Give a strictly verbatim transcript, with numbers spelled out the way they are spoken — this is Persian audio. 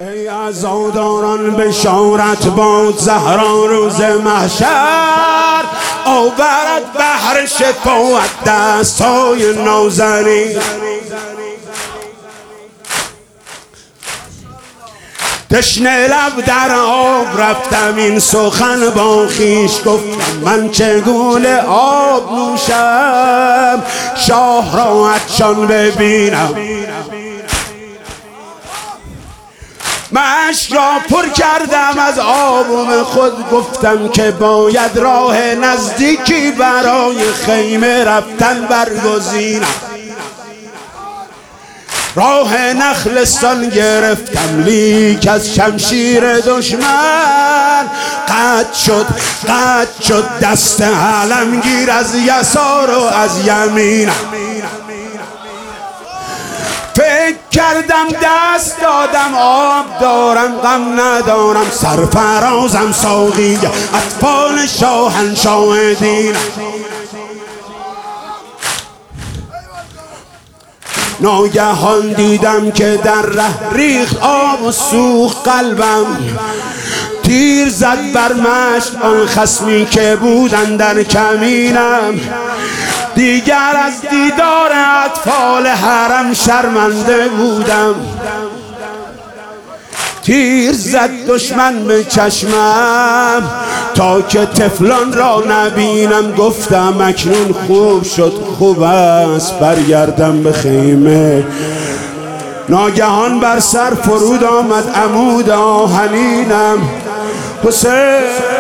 ای عزاداران بشارت باد زهرا روز محشر، آورد بحر شفاعت دستای نازنین. تشنه لب در آب رفتم این سخن با خویش گفتم، من چگونه آب نوشم شاه را عطشان ببینم. مشک را پر کردم از آبم خود، گفتم که باید راه نزدیکی برای خیمه رفتن برگزینم. راه نخلستان گرفتم لیک از شمشیر دشمن قطع شد قطع شد دست علمگیر از یسار و از یمینم. فکر کردم دست دادم آب دارم غم ندارم، سرفرازم ساقی اطفال شاهنشاه دینم. ناگهان دیدم که در ره ریخت آب و سوخت قلبم، تیر زد بر مشت آن خصمی که بودن در کمینم. دیگر از دیدار اطفال حرم شرمنده بودم، تیر زد دشمن به چشمم تا که طفلان را نبینم. گفتم اکنون خوب شد خوب است برگردم به خیمه. ناگهان بر سر فرود آمد عمود آهنینم. حسین